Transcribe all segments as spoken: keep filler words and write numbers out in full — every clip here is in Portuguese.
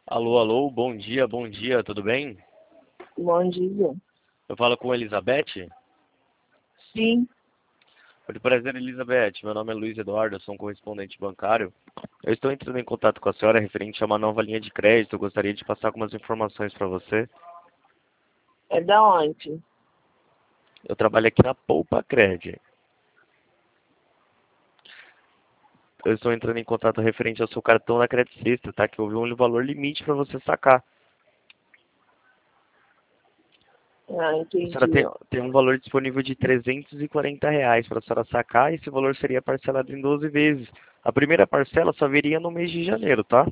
Alô, alô, bom dia, bom dia, tudo bem? Bom dia. Eu falo com a Elizabeth. Sim, Muito prazer, Elizabeth. Meu nome é Luiz Eduardo, eu sou um correspondente bancário. Eu estou entrando em contato com a senhora referente a uma nova linha de crédito. Eu gostaria de passar algumas informações para você. é da onde? Eu trabalho aqui na Poupa Cred. Eu estou entrando em contato referente ao seu cartão da Credit Sexta, tá? Que houve um valor limite para você sacar. Ah, A senhora tem, entendi. tem um valor disponível de trezentos e quarenta reais para a senhora sacar e esse valor seria parcelado em doze vezes. A primeira parcela só viria no mês de janeiro, tá?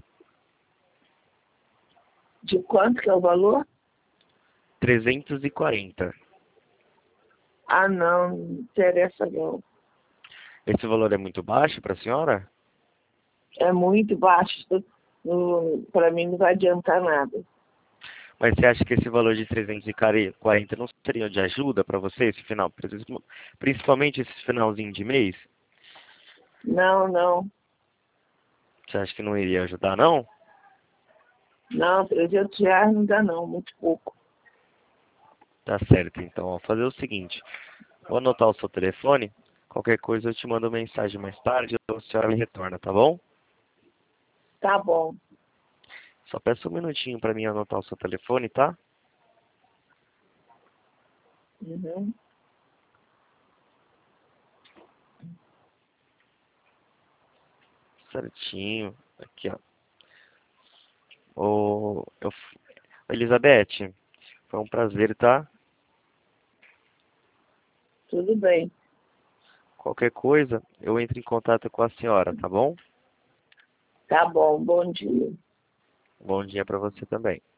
De quanto que é o valor? trezentos e quarenta. Ah, não, não interessa não. Esse valor é muito baixo para a senhora? É muito baixo. Para mim não vai adiantar nada. Mas você acha que esse valor de trezentos e quarenta não seria de ajuda para você esse final? Principalmente esse finalzinho de mês? Não, não. Você acha que não iria ajudar, não? Não, trezentos reais não dá não, muito pouco. Tá certo, então. Vou fazer o seguinte. Vou anotar o seu telefone. Qualquer coisa eu te mando mensagem mais tarde ou a senhora me retorna, tá bom? Tá bom. Só peça um minutinho para mim anotar o seu telefone, tá? Uhum. Certinho. Aqui, ó. Ô, eu, Elizabeth, foi um prazer, tá? Tudo bem. Qualquer coisa, eu entro em contato com a senhora, tá bom? Tá bom, bom dia. Bom dia para você também.